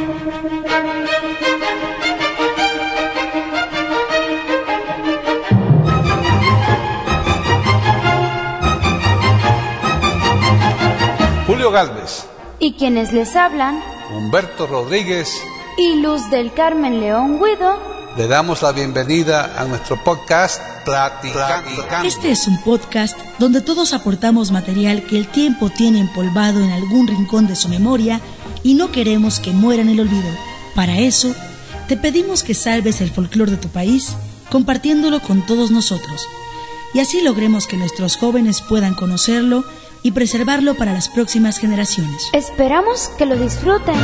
Julio Gálvez y quienes les hablan, Humberto Rodríguez y Luz del Carmen León Guido, le damos la bienvenida a nuestro podcast Platicando. Este es un podcast donde todos aportamos material que el tiempo tiene empolvado en algún rincón de su memoria y no queremos que muera en el olvido. Para eso, te pedimos que salves el folclore de tu país compartiéndolo con todos nosotros y así logremos que nuestros jóvenes puedan conocerlo y preservarlo para las próximas generaciones. Esperamos que lo disfruten.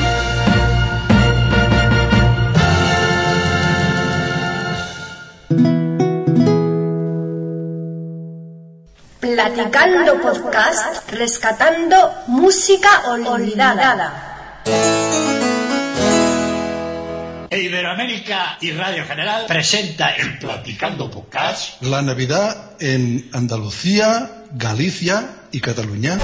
Platicando podcast, rescatando música olvidada. Iberoamérica y Radio General presenta en Platicando Podcast la Navidad en Andalucía, Galicia y Cataluña.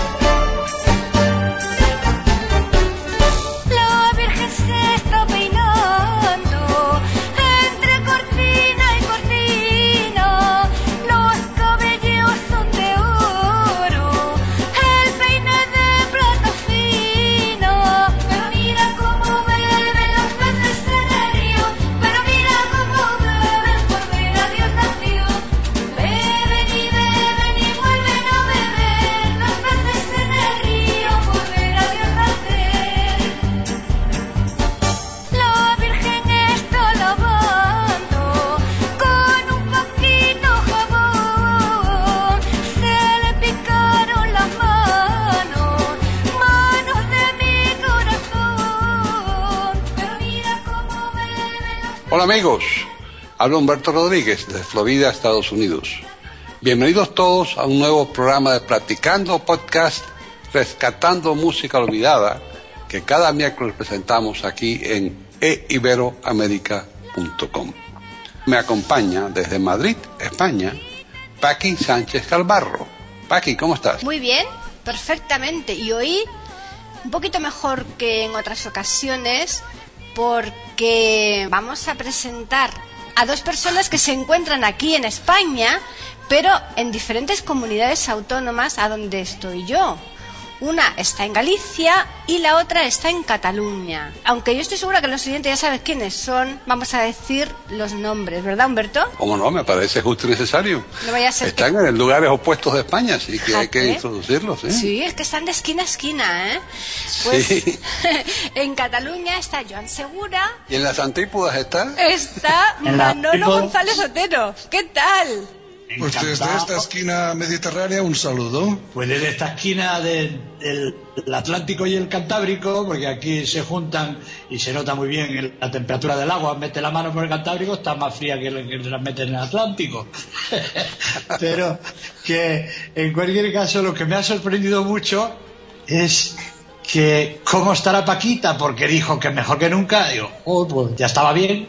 La Virgen se está peinando entre cortina y cortina, los cabellos son de oro, el peine de plata fina, pero mira cómo beben los peces en el río, pero mira cómo beben por ver a Dios nació, beben y beben y vuelven a beber los peces en el río por ver a Dios nacer. La Virgen está lavando con un poquito jabón, se le picaron las manos, manos de mi corazón, pero mira cómo beben los... Hola amigos, habla Humberto Rodríguez desde Florida, Estados Unidos. Bienvenidos todos a un nuevo programa de Platicando Podcast, rescatando música olvidada, que cada miércoles presentamos aquí en eiberoamerica.com. Me acompaña desde Madrid, España, Paqui Sánchez Calvarro. Paqui, ¿cómo estás? Muy bien, perfectamente. Y hoy un poquito mejor que en otras ocasiones, porque vamos a presentar a dos personas que se encuentran aquí en España, pero en diferentes comunidades autónomas a donde estoy yo. Una está en Galicia y la otra está en Cataluña. Aunque yo estoy segura que los oyentes ya saben quiénes son, vamos a decir los nombres, ¿verdad, Humberto? ¿Cómo no? Me parece justo y necesario. No vaya a ser están en lugares opuestos de España, así que hay que introducirlos. Sí, es que están de esquina a esquina, ¿eh? Pues sí. En Cataluña está Joan Segura. ¿Y en las antípodas está? Está Manolo González Otero. ¿Qué tal? Pues desde esta esquina mediterránea un saludo. Pues desde esta esquina del Atlántico y el Cantábrico, porque aquí se juntan y se nota muy bien la temperatura del agua. Mete la mano por el Cantábrico, está más fría que la que la mete en el Atlántico. Pero que en cualquier caso lo que me ha sorprendido mucho es que cómo estará Paquita, porque dijo que mejor que nunca. Digo, pues ya estaba bien.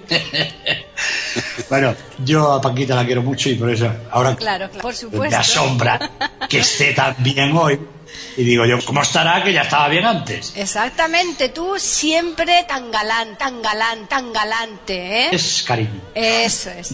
Bueno, yo a Paquita la quiero mucho y por eso ahora claro, por supuesto. Me asombra que esté tan bien hoy. Y digo yo, ¿cómo estará que ya estaba bien antes? Exactamente, tú siempre tan galán, tan galán, tan galante, ¿eh? Es cariño. Eso es.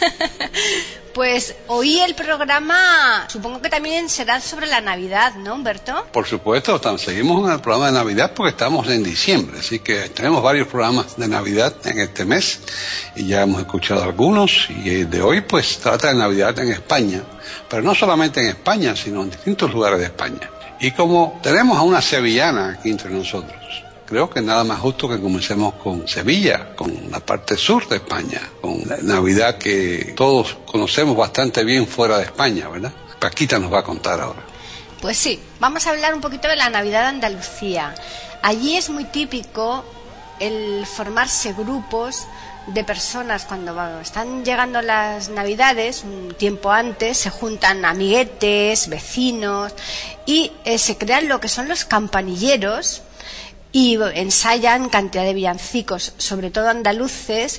Pues hoy el programa, supongo que también será sobre la Navidad, ¿no, Humberto? Por supuesto, seguimos en el programa de Navidad porque estamos en diciembre, así que tenemos varios programas de Navidad en este mes y ya hemos escuchado algunos y de hoy pues trata de Navidad en España, pero no solamente en España, sino en distintos lugares de España. Y como tenemos a una sevillana aquí entre nosotros, creo que nada más justo que comencemos con Sevilla, con la parte sur de España, con la Navidad que todos conocemos bastante bien fuera de España, ¿verdad? Paquita nos va a contar ahora. Pues sí, vamos a hablar un poquito de la Navidad de Andalucía. Allí es muy típico el formarse grupos de personas cuando están llegando las Navidades, un tiempo antes, se juntan amiguetes, vecinos y se crean lo que son los campanilleros y ensayan cantidad de villancicos, sobre todo andaluces,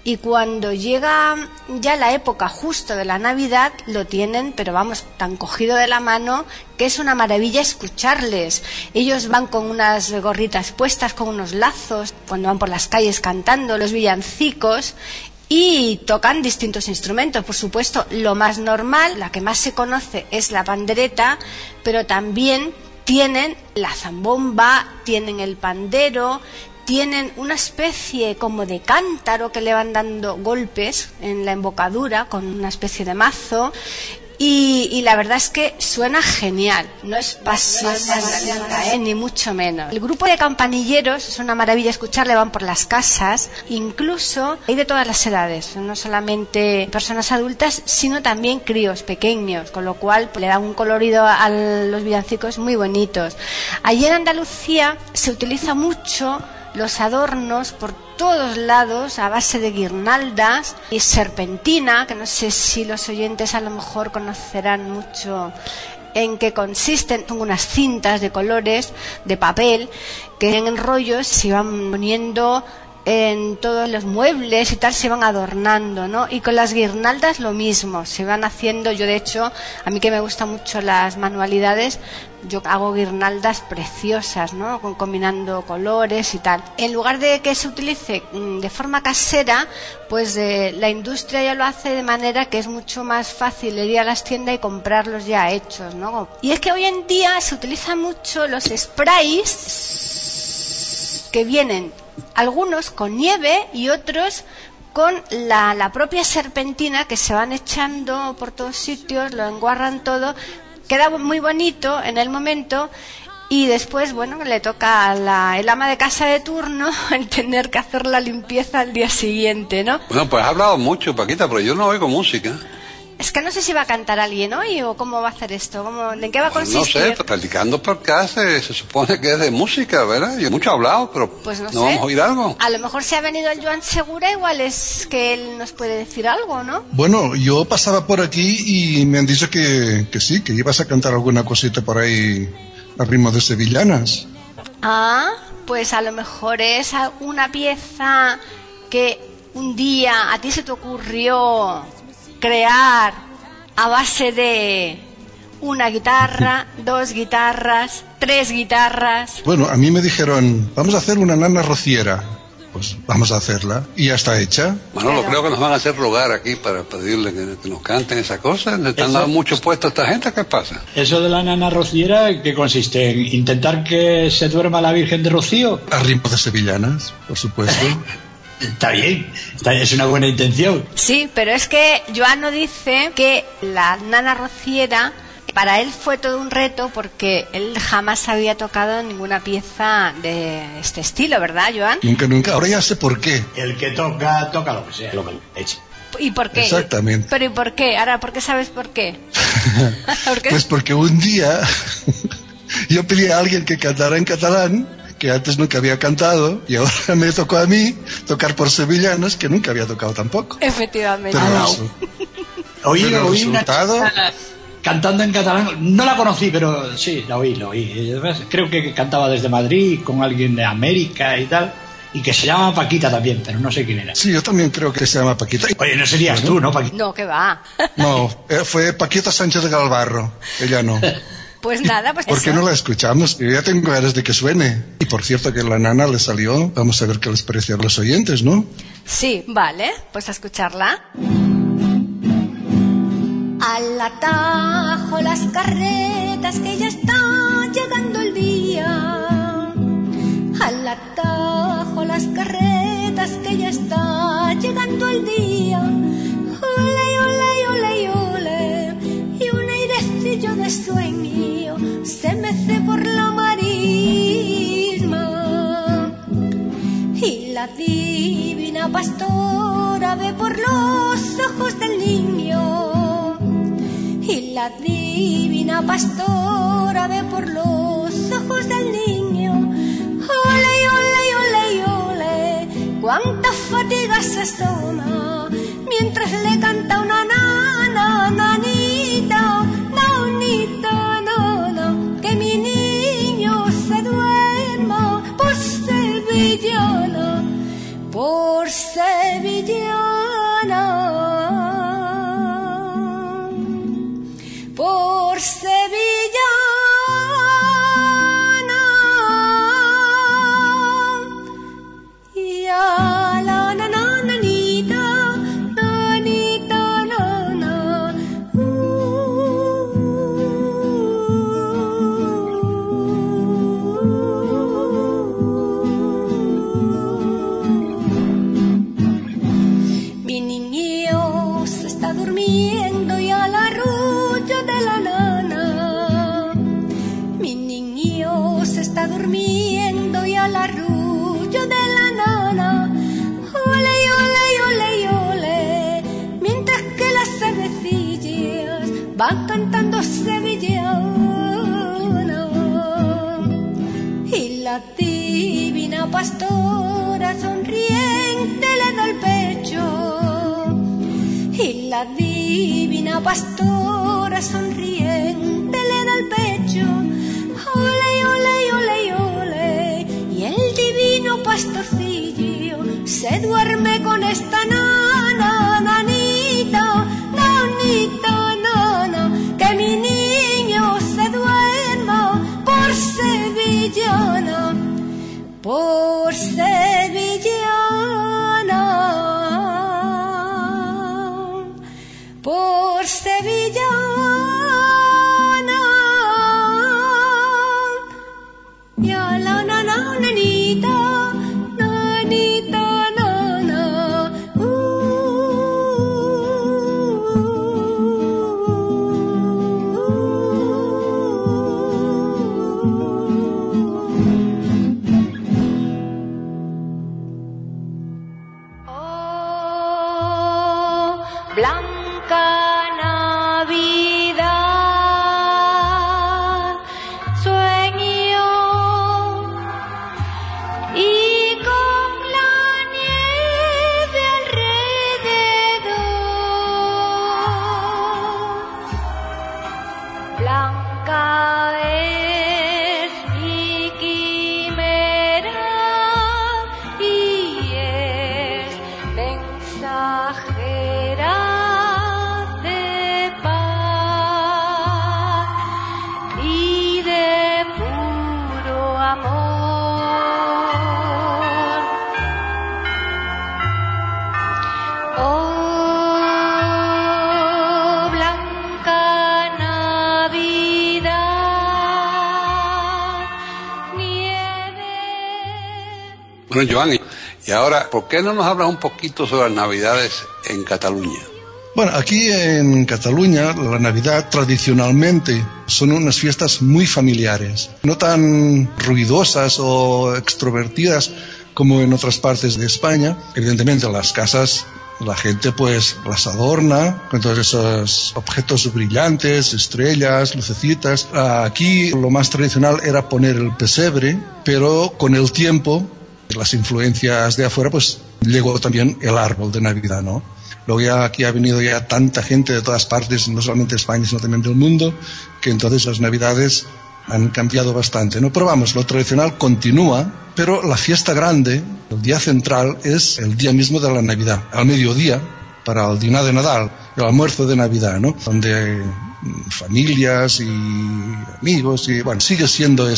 y cuando llega ya la época justo de la Navidad lo tienen, pero vamos, tan cogido de la mano que es una maravilla escucharles. Ellos van con unas gorritas puestas, con unos lazos, cuando van por las calles cantando los villancicos, y tocan distintos instrumentos. Por supuesto, lo más normal, la que más se conoce es la pandereta, pero también tienen la zambomba, tienen el pandero, tienen una especie como de cántaro que le van dando golpes en la embocadura con una especie de mazo. Y la verdad es que suena genial, no es pasión ni mucho menos. El grupo de campanilleros es una maravilla escucharle, van por las casas, incluso hay de todas las edades, no solamente personas adultas, sino también críos pequeños, con lo cual le da un colorido a los villancicos muy bonitos. Allí en Andalucía se utiliza mucho los adornos por todos lados a base de guirnaldas y serpentina, que no sé si los oyentes a lo mejor conocerán mucho en qué consisten. Son unas cintas de colores de papel que en rollos se van poniendo en todos los muebles y tal, se van adornando, ¿no? Y con las guirnaldas lo mismo, se van haciendo. Yo de hecho, a mí que me gustan mucho las manualidades, yo hago guirnaldas preciosas, ¿no? Combinando colores y tal. En lugar de que se utilice de forma casera, pues la industria ya lo hace de manera que es mucho más fácil ir a las tiendas y comprarlos ya hechos, ¿no? Y es que hoy en día se utilizan mucho los sprays que vienen algunos con nieve y otros con la propia serpentina, que se van echando por todos sitios, lo enguarran todo, queda muy bonito en el momento, y después, bueno, le toca a el ama de casa de turno el tener que hacer la limpieza al día siguiente, ¿no? Bueno, pues has hablado mucho, Paquita, pero yo no oigo música. Es que no sé si va a cantar alguien hoy o cómo va a hacer esto, ¿en qué va a consistir? No sé, practicando podcast se supone que es de música, ¿verdad? Yo mucho he hablado, pero pues no sé. ¿Vamos a oír algo? A lo mejor si ha venido el Joan Segura, igual es que él nos puede decir algo, ¿no? Bueno, yo pasaba por aquí y me han dicho que sí, que ibas a cantar alguna cosita por ahí a ritmo de sevillanas. Ah, pues a lo mejor es una pieza que un día a ti se te ocurrió crear a base de una guitarra, 2 guitarras, 3 guitarras. Bueno, a mí me dijeron, vamos a hacer una nana rociera. Pues vamos a hacerla y ya está hecha. Manolo, creo que nos van a hacer rogar aquí para pedirle que nos canten esa cosa. ¿Le están dando mucho puesto a esta gente? ¿Qué pasa? Eso de la nana rociera, ¿qué consiste? ¿En intentar que se duerma la Virgen de Rocío? A ritmo de sevillanas, por supuesto. Está bien, es una buena intención. Sí, pero es que Joano dice que la nana rociera para él fue todo un reto porque él jamás había tocado ninguna pieza de este estilo, ¿verdad, Joan? Nunca. Ahora ya sé por qué. El que toca lo que sea, lo que le eche. ¿Y por qué? Exactamente. ¿Pero y por qué? Ahora, ¿por qué sabes por qué? ¿Por qué? Pues porque un día yo pedí a alguien que cantara en catalán, que antes nunca había cantado, y ahora me tocó a mí tocar por sevillanas, que nunca había tocado tampoco. Efectivamente. Pero Oí una resultado... cantando en catalán, no la conocí, pero sí, la oí. Además, creo que cantaba desde Madrid con alguien de América y tal, y que se llama Paquita también, pero no sé quién era. Sí, yo también creo que se llama Paquita. Oye, no serías tú, ¿no, Paquita? No, que va. No, fue Paquita Sánchez de Galvarro, ella no. Pues nada, pues ¿Por qué no la escuchamos? Yo ya tengo ganas de que suene. Y por cierto que la nana le salió, vamos a ver qué les parece a los oyentes, ¿no? Sí, vale, pues a escucharla. Al atajo las carretas que ya está llegando el día. Al atajo las carretas que ya está llegando el día. Ole, ole, ole, ole. Y un airecillo de sueño se mece por la marisma. Y la divina pastora ve por los ojos del niño. Y la divina pastora ve por los ojos del niño. Ole, ole, ole, ole, cuánta fatiga se asoma mientras le canta una nana, nanita, nanita, nana, que mi niño se duerma por sevillana, por sevillana. pastora sonriente le da el pecho, y la divina pastora sonriente le da el pecho. Ole, ole, ole, ole, y el divino pastorcillo se duerme con esta nana, nanita, nanita, nana, que mi niño se duerma por sevillana, por sevillana, por sevillana. Ya la nana, nanita, nanita, nana, Oh, blanca Navidad, sueño y con la nieve alrededor, blanca es mi quimera y es mensajera de paz y de puro amor. Oh, blanca Navidad, nieve. Bueno, Joan, y ahora, ¿por qué no nos hablas un poquito sobre las Navidades en Cataluña? Bueno, aquí en Cataluña la Navidad tradicionalmente son unas fiestas muy familiares, no tan ruidosas o extrovertidas como en otras partes de España. Evidentemente las casas, la gente pues las adorna con todos esos objetos brillantes, estrellas, lucecitas. Aquí lo más tradicional era poner el pesebre, pero con el tiempo, las influencias de afuera, pues llegó también el árbol de Navidad, ¿no? Luego ya aquí ha venido ya tanta gente de todas partes, no solamente de España, sino también del mundo, que entonces las Navidades han cambiado bastante, ¿no? Pero vamos, lo tradicional continúa, pero la fiesta grande, el día central, es el día mismo de la Navidad, al mediodía, para el dinar de Nadal, el almuerzo de Navidad, ¿no? Donde familias y amigos, y bueno, sigue siendo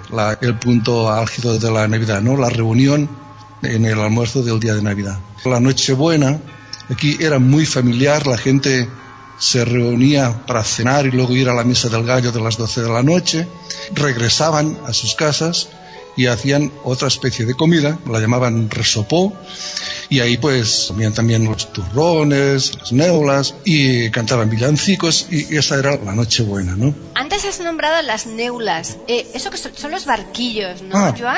el punto álgido de la Navidad, ¿no? La reunión en el almuerzo del día de Navidad. La Nochebuena, aquí era muy familiar, la gente se reunía para cenar y luego ir a la misa del gallo de las 12 de la noche, regresaban a sus casas y hacían otra especie de comida, la llamaban resopó, y ahí pues comían también los turrones, las neulas, y cantaban villancicos, y esa era la Nochebuena, ¿no? Antes has nombrado las neulas. Eso que son los barquillos, ¿no, Joan?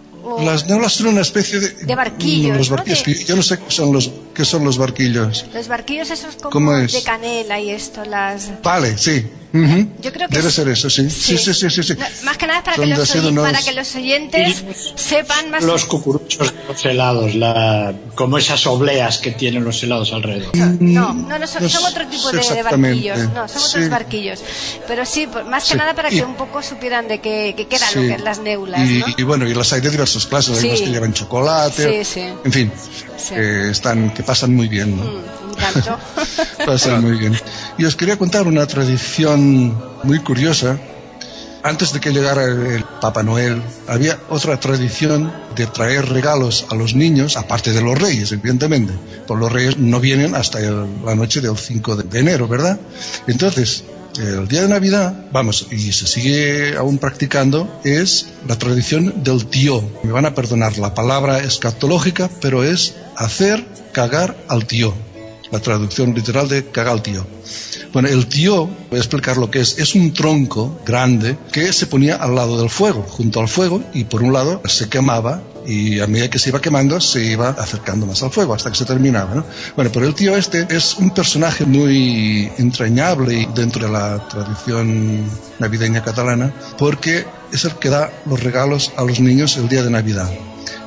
Las neulas son una especie de barquillos, los barquillos, ¿no? Yo no sé qué son los barquillos. Los barquillos esos como de canela y esto, las... Vale, sí. Yo creo que debe ser eso, sí. Sí. No, más que nada para que los oyentes sepan más. Los cucuruchos de los helados, como esas obleas que tienen los helados alrededor. No, son otro tipo de barquillos. No, son otros barquillos. Pero sí, más que nada para que un poco supieran de qué eran lo que las neulas, ¿no? Y bueno, y las hay de diversas clases, hay unos que llevan chocolate, en fin, que pasan muy bien, ¿no? Pasan muy bien. Y os quería contar una tradición muy curiosa. Antes de que llegara el Papá Noel, había otra tradición de traer regalos a los niños, aparte de los reyes, evidentemente. Pues los reyes no vienen hasta la noche del 5 de enero, ¿verdad? Entonces, el día de Navidad, y se sigue aún practicando, es la tradición del tío. Me van a perdonar la palabra escatológica, pero es hacer cagar al tío. La traducción literal de cagar al tío. Bueno, el tío, voy a explicar lo que es un tronco grande que se ponía al lado del fuego, junto al fuego, y por un lado se quemaba, y a medida que se iba quemando se iba acercando más al fuego hasta que se terminaba, ¿no? Bueno, pero el tío es un personaje muy entrañable dentro de la tradición navideña catalana, porque es el que da los regalos a los niños el día de Navidad.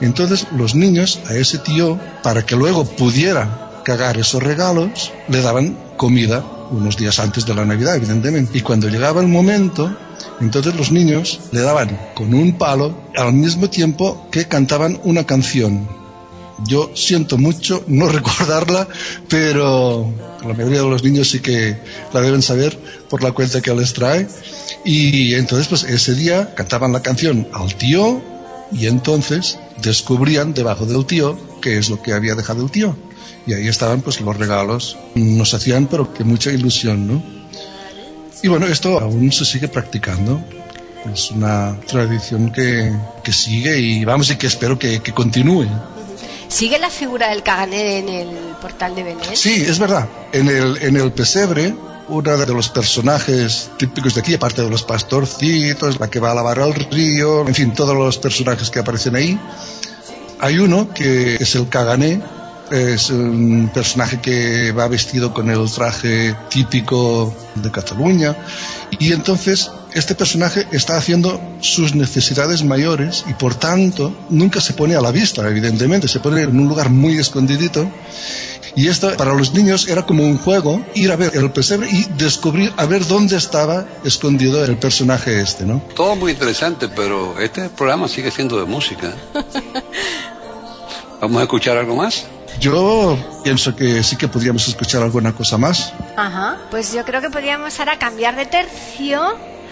Entonces los niños a ese tío, para que luego pudiera cagar esos regalos, le daban comida unos días antes de la Navidad, evidentemente. Y cuando llegaba el momento, entonces los niños le daban con un palo al mismo tiempo que cantaban una canción. Yo siento mucho no recordarla, pero la mayoría de los niños sí que la deben saber por la cuenta que les trae. Y entonces pues ese día cantaban la canción al tío y entonces descubrían debajo del tío qué es lo que había dejado el tío. Y ahí estaban pues los regalos. Nos hacían pero que mucha ilusión, ¿no? Y bueno, esto aún se sigue practicando. Es una tradición que sigue y vamos, y que espero que continúe. ¿Sigue la figura del caganer en el portal de Belén? Sí, es verdad. En el pesebre, uno de los personajes típicos de aquí, aparte de los pastorcitos, la que va a lavar al río, en fin, todos los personajes que aparecen ahí, hay uno que es el cagané. Es un personaje que va vestido con el traje típico de Cataluña, y entonces este personaje está haciendo sus necesidades mayores y por tanto nunca se pone a la vista, evidentemente, se pone en un lugar muy escondidito. Y esto para los niños era como un juego, ir a ver el pesebre y descubrir a ver dónde estaba escondido el personaje este, ¿no? Todo muy interesante, pero este programa sigue siendo de música. ¿Vamos a escuchar algo más? Yo pienso que sí que podríamos escuchar alguna cosa más. Ajá, pues yo creo que podríamos ahora cambiar de tercio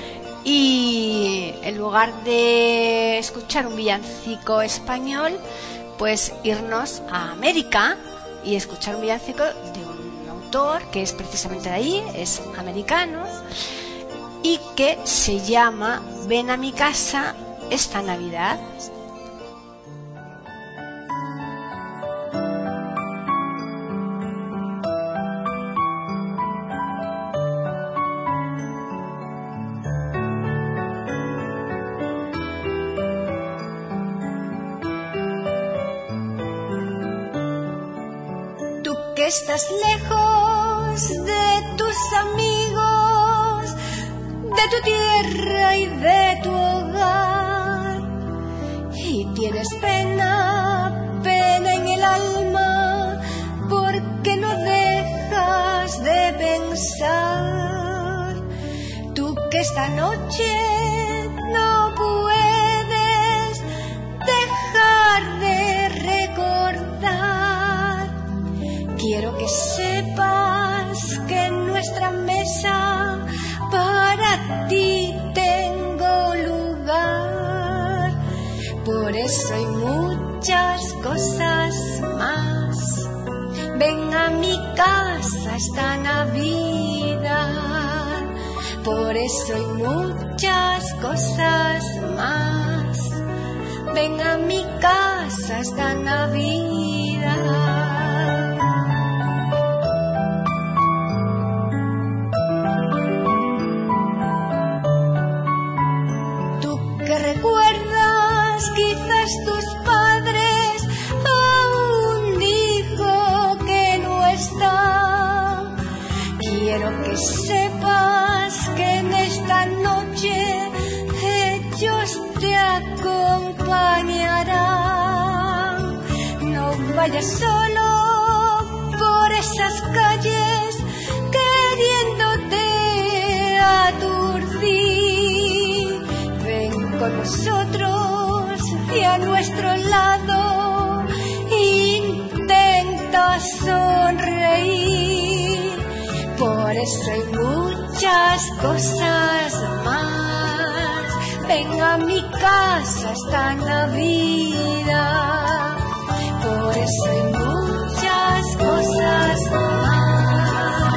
y en lugar de escuchar un villancico español, pues irnos a América y escuchar un villancico de un autor que es precisamente de ahí, es americano, y que se llama Ven a mi casa esta Navidad. Estás lejos de tus amigos, de tu tierra y de tu hogar, y tienes pena, pena en el alma, porque no dejas de pensar. Tú que esta noche no puedes dejar de recordar. Quiero que sepas que en nuestra mesa para ti tengo lugar. Por eso hay muchas cosas más. Ven a mi casa esta Navidad. Por eso hay muchas cosas más. Ven a mi casa esta Navidad. ¿Recuerdas quizás tus padres a un hijo que no está? Quiero que sepas que en esta noche ellos te acompañarán. No vayas solo por esas calles queriéndote aturdir. Con nosotros y a nuestro lado intenta sonreír. Por eso hay muchas cosas más. Ven a mi casa esta Navidad. Por eso hay muchas cosas más.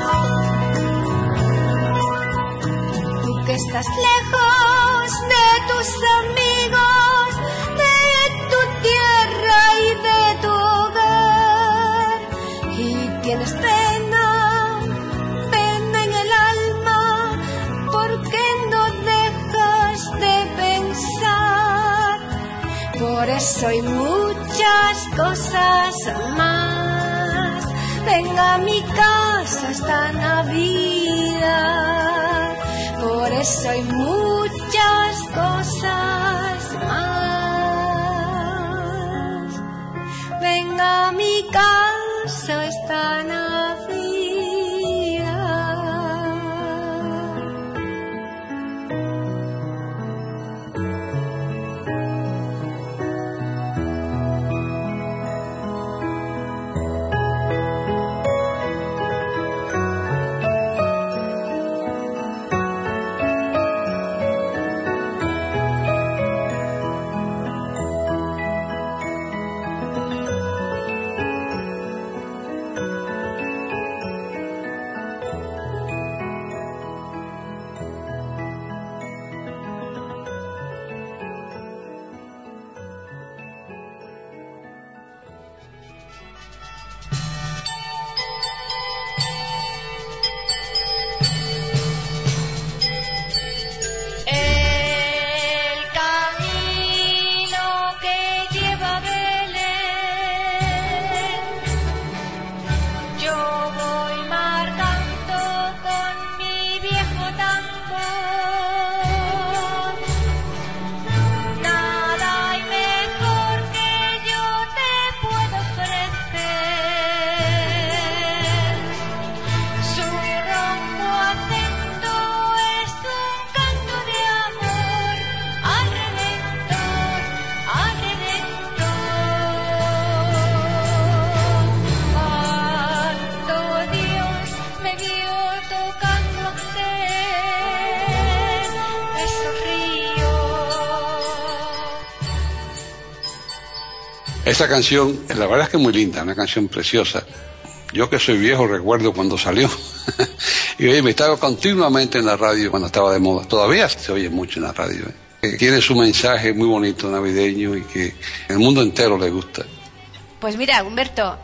Tú que estás lejos de tus amigos, de tu tierra y de tu hogar, y tienes pena, pena en el alma, porque no dejas de pensar. Por eso hay muchas cosas más. Ven a mi casa esta Navidad. Por eso hay muchas cosas más. Esa canción, la verdad es que es muy linda, una canción preciosa. Yo que soy viejo recuerdo cuando salió. Y oye, me estaba continuamente en la radio cuando estaba de moda. Todavía se oye mucho en la radio. Tiene su mensaje muy bonito navideño y que el mundo entero le gusta. Pues mira, Humberto,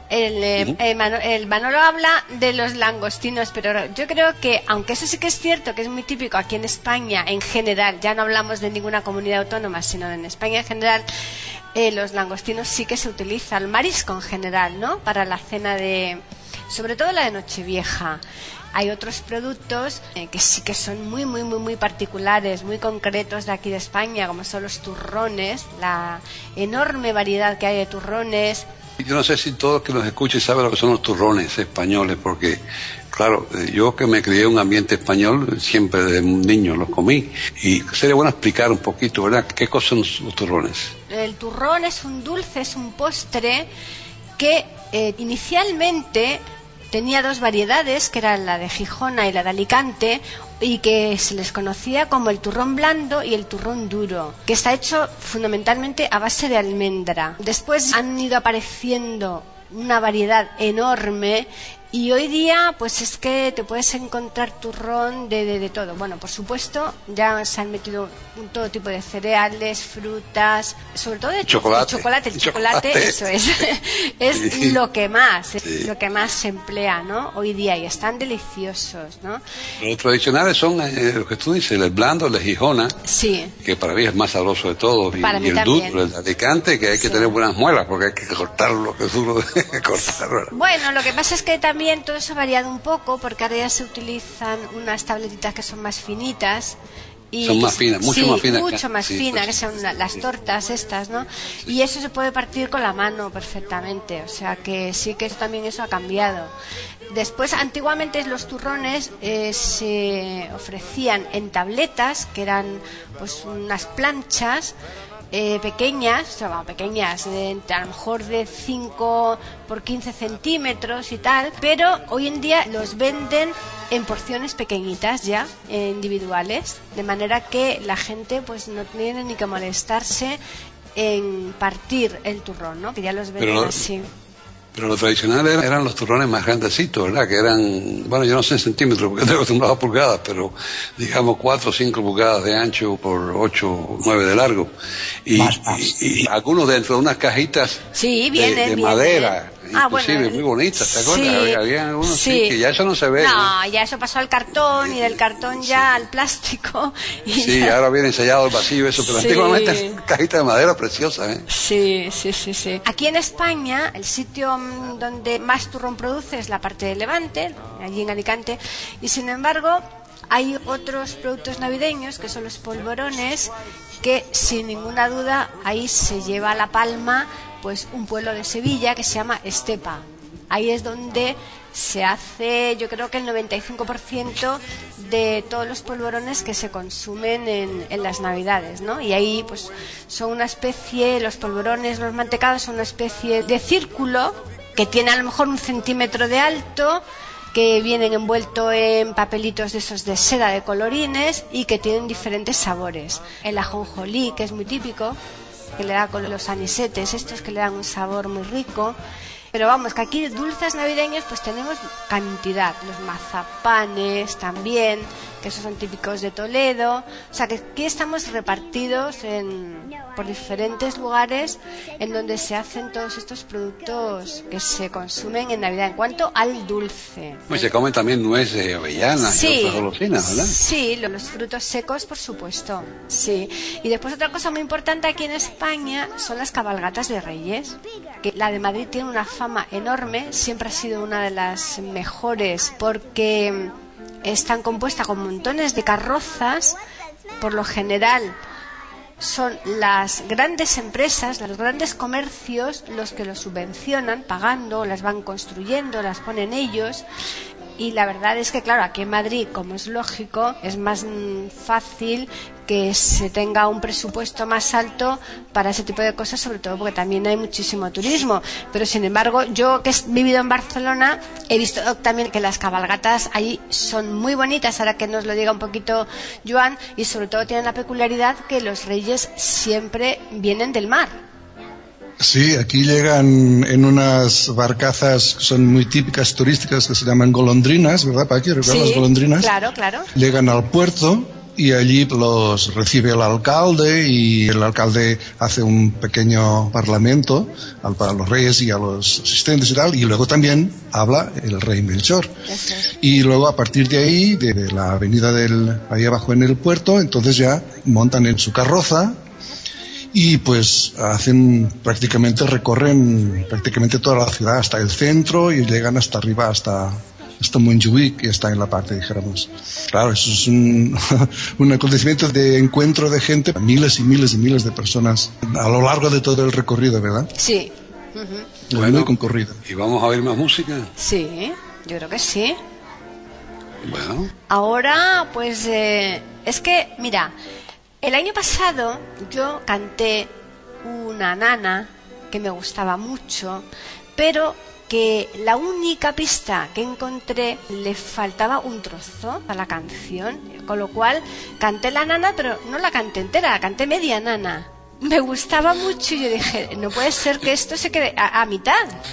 el Manolo habla de los langostinos, pero yo creo que, aunque eso sí que es cierto, que es muy típico aquí en España en general, ya no hablamos de ninguna comunidad autónoma, sino en España en general, los langostinos sí que se utiliza, el marisco en general, ¿no? Para la cena sobre todo la de Nochevieja. Hay otros productos que sí que son muy, muy, muy, muy particulares, muy concretos de aquí de España, como son los turrones, la enorme variedad que hay de turrones. Yo no sé si todos los que nos escuchen saben lo que son los turrones españoles, porque, claro, yo que me crié en un ambiente español, siempre desde niño los comí. Y sería bueno explicar un poquito, ¿verdad?, qué cosas son los turrones. El turrón es un dulce, es un postre que inicialmente tenía dos variedades, que eran la de Gijona y la de Alicante, y que se les conocía como el turrón blando y el turrón duro, que está hecho fundamentalmente a base de almendra. Después han ido apareciendo una variedad enorme y hoy día pues es que te puedes encontrar turrón de todo. Bueno, por supuesto ya se han metido todo tipo de cereales, frutas, sobre todo de chocolate. El chocolate, eso es lo que más se emplea, ¿no? Hoy día, y están deliciosos, ¿no? Los tradicionales son lo que tú dices, el blando, el de Gijona, sí, que para mí es más sabroso de todos, y el duro, el de Alicante, que hay que tener buenas muelas porque hay que cortarlo, que es duro de cortarlo. Bueno, lo que pasa es que también todo eso ha variado un poco, porque ahora ya se utilizan unas tabletitas que son más finitas. Y son más finas, mucho más finas. Mucho más finas, que son las tortas estas, ¿no? Y eso se puede partir con la mano perfectamente, o sea que sí que también eso ha cambiado. Después, antiguamente los turrones se ofrecían en tabletas, que eran pues unas planchas pequeñas, a lo mejor de 5 por 15 centímetros y tal, pero hoy en día los venden en porciones pequeñitas ya, individuales, de manera que la gente pues no tiene ni que molestarse en partir el turrón, ¿no? Que ya los venden así. Pero lo tradicional eran los turrones más grandecitos, ¿verdad? Que eran, bueno, yo no sé en centímetros porque estoy acostumbrado a pulgadas, pero digamos 4 o 5 pulgadas de ancho por 8 o 9 de largo. Y algunos dentro de unas cajitas de madera. Inclusive muy bonitas, ¿te acuerdas? Sí, había algunos que ya eso no se ve. No, ya eso pasó al cartón y del cartón ya al plástico. Y ahora viene ensayado el vacío eso, pero antiguamente cajitas de madera preciosas, ¿eh? Sí. Aquí en España, el sitio donde más turrón produce es la parte de Levante, allí en Alicante, y sin embargo hay otros productos navideños que son los polvorones, que sin ninguna duda ahí se lleva la palma pues un pueblo de Sevilla que se llama Estepa. Ahí es donde se hace, yo creo que el 95% de todos los polvorones que se consumen en las Navidades, ¿no? Y ahí pues son una especie, los polvorones, los mantecados son una especie de círculo que tiene a lo mejor 1 centímetro de alto, que vienen envueltos en papelitos de esos de seda de colorines y que tienen diferentes sabores. El ajonjolí, que es muy típico, que le da con los anisetes estos que le dan un sabor muy rico. Pero vamos, que aquí dulces navideños pues tenemos cantidad, los mazapanes también, que esos son típicos de Toledo, o sea que aquí estamos repartidos por diferentes lugares en donde se hacen todos estos productos que se consumen en Navidad. En cuanto al dulce, pues se comen también nueces y avellanas y otras golosinas, ¿verdad? Sí, los frutos secos, por supuesto, sí. Y después otra cosa muy importante aquí en España son las cabalgatas de Reyes, que la de Madrid tiene una fama enorme, siempre ha sido una de las mejores porque están compuestas con montones de carrozas. Por lo general son las grandes empresas, los grandes comercios los que los subvencionan pagando, las van construyendo, las ponen ellos. Y la verdad es que, claro, aquí en Madrid, como es lógico, es más fácil que se tenga un presupuesto más alto para ese tipo de cosas, sobre todo porque también hay muchísimo turismo. Pero, sin embargo, yo que he vivido en Barcelona, he visto también que las cabalgatas ahí son muy bonitas, ahora que nos lo diga un poquito Joan, y sobre todo tienen la peculiaridad que los reyes siempre vienen del mar. Sí, aquí llegan en unas barcazas que son muy típicas turísticas que se llaman golondrinas, ¿verdad, Paqui? ¿Recuerdas las golondrinas? Claro, claro. Llegan al puerto y allí los recibe el alcalde y el alcalde hace un pequeño parlamento para los reyes y a los asistentes y tal, y luego también habla el rey Melchor. Y luego a partir de ahí, de la avenida ahí abajo en el puerto, entonces ya montan en su carroza y pues recorren prácticamente toda la ciudad hasta el centro y llegan hasta arriba, hasta Montjuïc, que está en la parte, dijéramos. Claro, eso es un acontecimiento de encuentro de gente, miles y miles y miles de personas a lo largo de todo el recorrido, ¿verdad? Sí. Bueno, muy concurrido. ¿Y vamos a oír más música? Sí, yo creo que sí. Bueno. Ahora, pues, es que, mira, el año pasado yo canté una nana que me gustaba mucho, pero que la única pista que encontré le faltaba un trozo a la canción, con lo cual canté la nana, pero no la canté entera, la canté media nana. Me gustaba mucho y yo dije, no puede ser que esto se quede a mitad.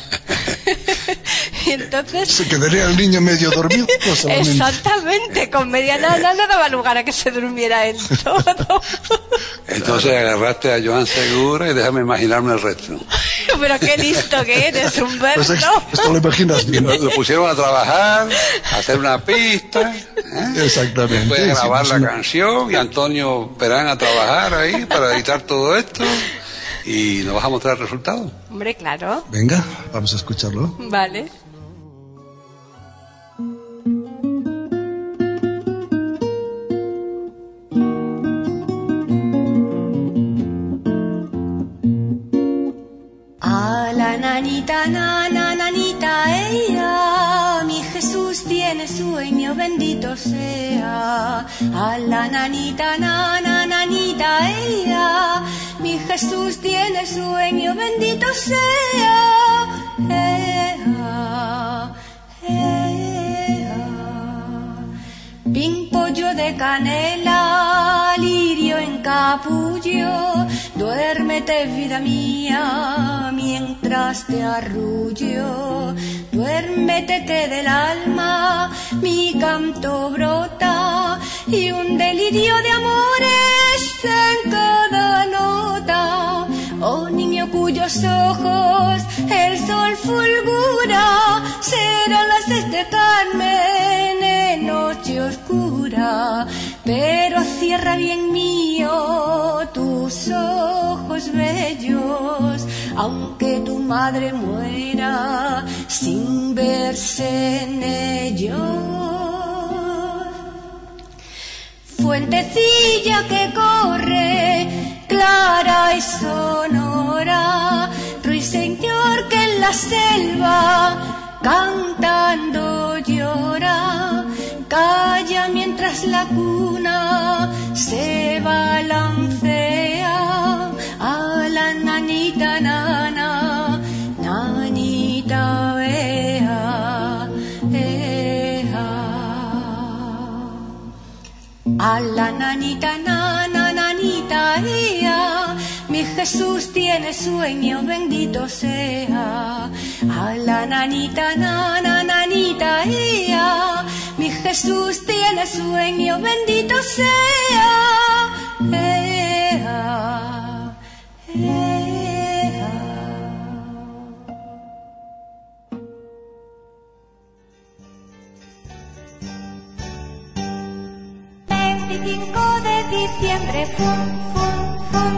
Y entonces se quedaría el niño medio dormido. Exactamente, con media nana no daba lugar a que se durmiera en todo. Entonces agarraste a Joan Segura y déjame imaginarme el resto. Pero qué listo que eres, Humberto. Pues esto lo imaginas bien. Lo pusieron a trabajar, a hacer una pista, Exactamente. Después de grabar la canción y Antonio Perán a trabajar ahí para editar todo esto y nos vas a mostrar el resultado. Hombre, claro. Venga, vamos a escucharlo. Vale. A la nanita, nanita, ella, mi Jesús tiene sueño, bendito sea. A la nanita, nanita, ella, mi Jesús tiene sueño, bendito sea. Pin pollo de canela, lirio en capullo, duérmete vida mía mientras te arrullo. Duérmete que del alma mi canto brota y un delirio de amores en cada nota. Oh niño cuyos ojos el sol fulgura, serán las de Carmen en noche oscura. Pero cierra bien mío tus ojos bellos, aunque tu madre muera sin verse en ellos. Fuentecilla que corre, clara y sonora, ruiseñor que en la selva cantando llora, calla mientras la cuna se balancea. A la nanita nana, nanita vea, A la nanita nana, nanita ea, mi Jesús tiene sueño, bendito sea. A la nanita nana, nanita ea, mi Jesús tiene sueño, bendito sea. Diciembre, fum, fum, fum.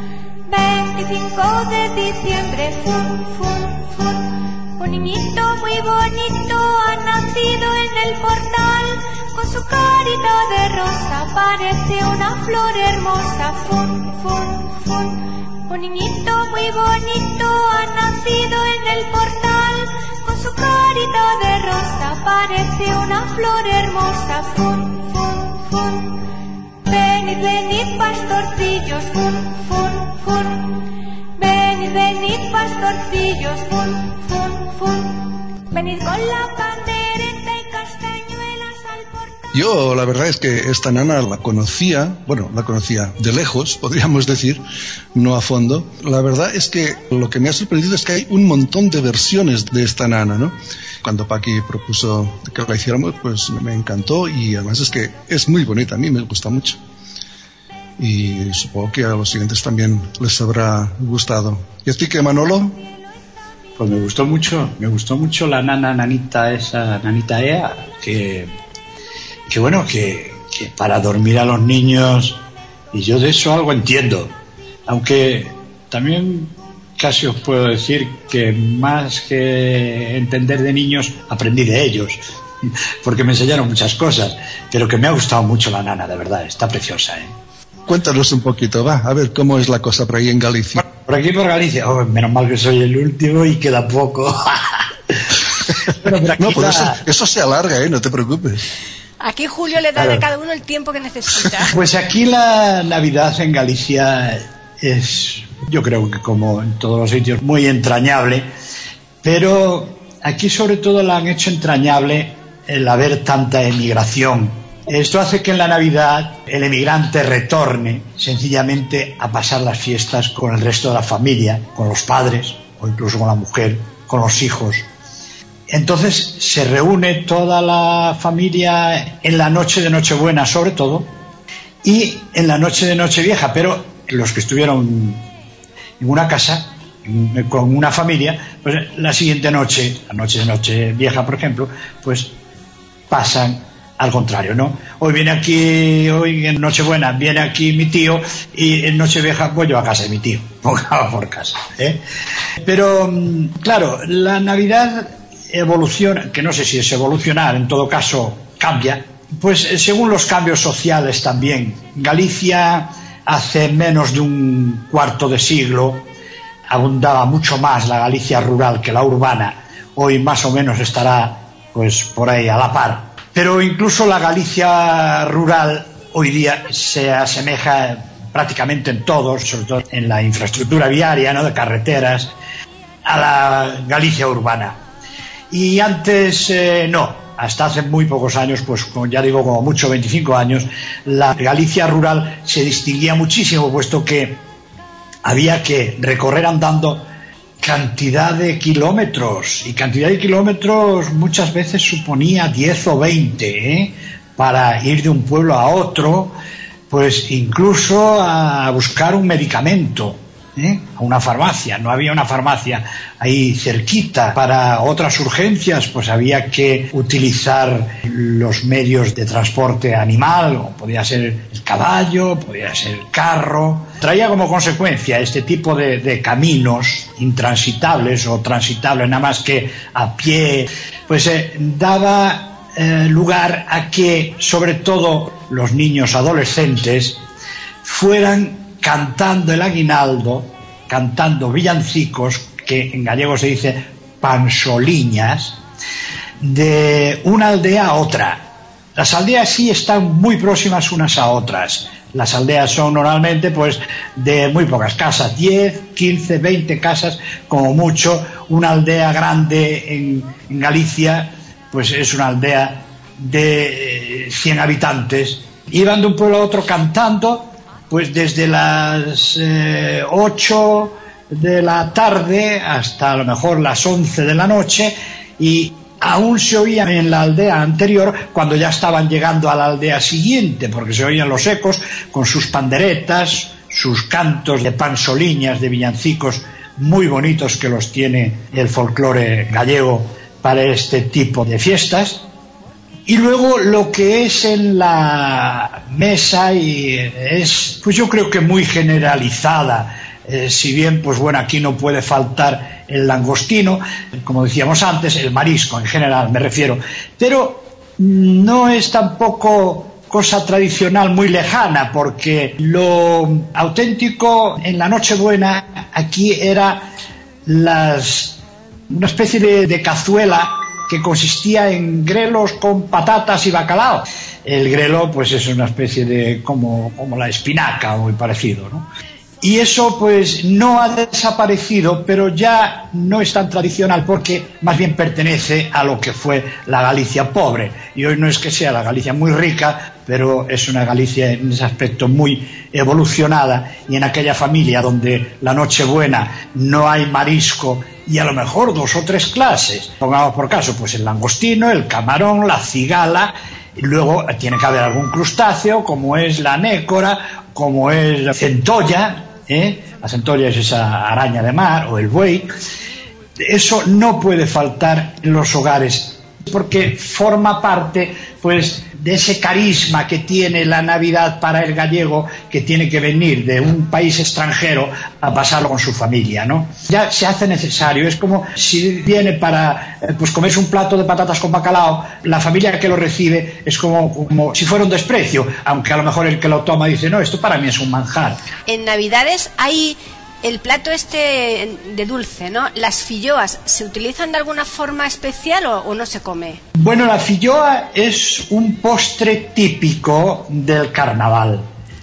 25 de diciembre, fum, fum, fum. Un niñito muy bonito ha nacido en el portal, con su carita de rosa parece una flor hermosa, fum, fum, fum. Un niñito muy bonito ha nacido en el portal, con su carita de rosa parece una flor hermosa, fum, fum, fum. Venid, venid, pastorcillos, fun, fun, fun. Venid, venid, pastorcillos, fun, fun, fun. Venid con la pandereta y castañuelas al portal. Yo la verdad es que esta nana la conocía de lejos, podríamos decir, no a fondo. La verdad es que lo que me ha sorprendido es que hay un montón de versiones de esta nana, ¿no? Cuando Paqui propuso que la hiciéramos, pues me encantó, y además es que es muy bonita, a mí me gusta mucho. Y supongo que a los siguientes también les habrá gustado. ¿Y a ti qué, Manolo? Pues me gustó mucho la nanita Ea, que para dormir a los niños, y yo de eso algo entiendo, aunque también casi os puedo decir que más que entender de niños, aprendí de ellos, porque me enseñaron muchas cosas, pero que me ha gustado mucho la nana, de verdad, está preciosa, ¿eh? Cuéntanos un poquito, va, a ver cómo es la cosa por ahí en Galicia. Por aquí por Galicia, menos mal que soy el último y queda poco. Pero no, por eso se alarga, no te preocupes. Aquí Julio le da a cada uno el tiempo que necesita. Pues aquí la Navidad en Galicia es, yo creo que como en todos los sitios, muy entrañable, pero aquí sobre todo la han hecho entrañable el haber tanta emigración. Esto hace que en la Navidad el emigrante retorne sencillamente a pasar las fiestas con el resto de la familia, con los padres o incluso con la mujer, con los hijos. Entonces se reúne toda la familia en la noche de Nochebuena sobre todo, y en la noche de Nochevieja, pero los que estuvieron en una casa con una familia, pues la siguiente noche, la noche de Nochevieja por ejemplo, pues pasan al contrario, ¿no? Hoy en Nochebuena viene aquí mi tío, y en Nochevieja voy yo a casa de mi tío, por casa, ¿eh? Pero claro, la Navidad evoluciona, que no sé si es evolucionar, en todo caso cambia, pues según los cambios sociales también. Galicia hace menos de un cuarto de siglo abundaba mucho más la Galicia rural que la urbana. Hoy más o menos estará pues por ahí a la par. Pero incluso la Galicia rural hoy día se asemeja prácticamente en todo, sobre todo en la infraestructura viaria, ¿no?, de carreteras, a la Galicia urbana. Y antes no, hasta hace muy pocos años, pues como ya digo, como mucho 25 años, la Galicia rural se distinguía muchísimo, puesto que había que recorrer andando cantidad de kilómetros, y cantidad de kilómetros muchas veces suponía 10 o 20, para ir de un pueblo a otro, pues incluso a buscar un medicamento, a una farmacia. No había una farmacia ahí cerquita. Para otras urgencias pues había que utilizar los medios de transporte animal, o podía ser el caballo, podía ser el carro. Traía como consecuencia este tipo de caminos intransitables o transitables nada más que a pie, pues daba lugar a que sobre todo los niños adolescentes fueran cantando el aguinaldo, cantando villancicos, que en gallego se dice pansoliñas, de una aldea a otra. Las aldeas sí están muy próximas unas a otras. Las aldeas son normalmente pues de muy pocas casas, 10, 15, 20 casas como mucho. Una aldea grande en Galicia pues es una aldea de 100 habitantes. Iban de un pueblo a otro cantando pues desde las 8 de la tarde hasta a lo mejor las 11 de la noche, y aún se oían en la aldea anterior cuando ya estaban llegando a la aldea siguiente, porque se oían los ecos con sus panderetas, sus cantos de pansoliñas, de villancicos muy bonitos que los tiene el folclore gallego para este tipo de fiestas. Y luego lo que es en la mesa, y es pues yo creo que muy generalizada, si bien pues bueno, aquí no puede faltar el langostino, como decíamos antes, el marisco en general me refiero, pero no es tampoco cosa tradicional muy lejana, porque lo auténtico en la Nochebuena aquí era una especie de cazuela que consistía en grelos con patatas y bacalao. El grelo pues es una especie de como la espinaca, muy parecido, ¿no? Y eso pues no ha desaparecido, pero ya no es tan tradicional porque más bien pertenece a lo que fue la Galicia pobre. Y hoy no es que sea la Galicia muy rica, pero es una Galicia en ese aspecto muy evolucionada, y en aquella familia donde la Nochebuena no hay marisco y a lo mejor 2 o 3 clases, pongamos por caso pues el langostino, el camarón, la cigala, y luego tiene que haber algún crustáceo como es la nécora, como es la centolla, la centolla es esa araña de mar, o el buey. Eso no puede faltar en los hogares porque forma parte pues de ese carisma que tiene la Navidad para el gallego, que tiene que venir de un país extranjero a pasarlo con su familia, ¿no? Ya se hace necesario, es como si viene para pues comerse un plato de patatas con bacalao, la familia que lo recibe es como si fuera un desprecio, aunque a lo mejor el que lo toma dice, no, esto para mí es un manjar. En Navidades hay el plato este de dulce, ¿no? Las filloas, ¿se utilizan de alguna forma especial o no se come? Bueno, la filloa es un postre típico del carnaval,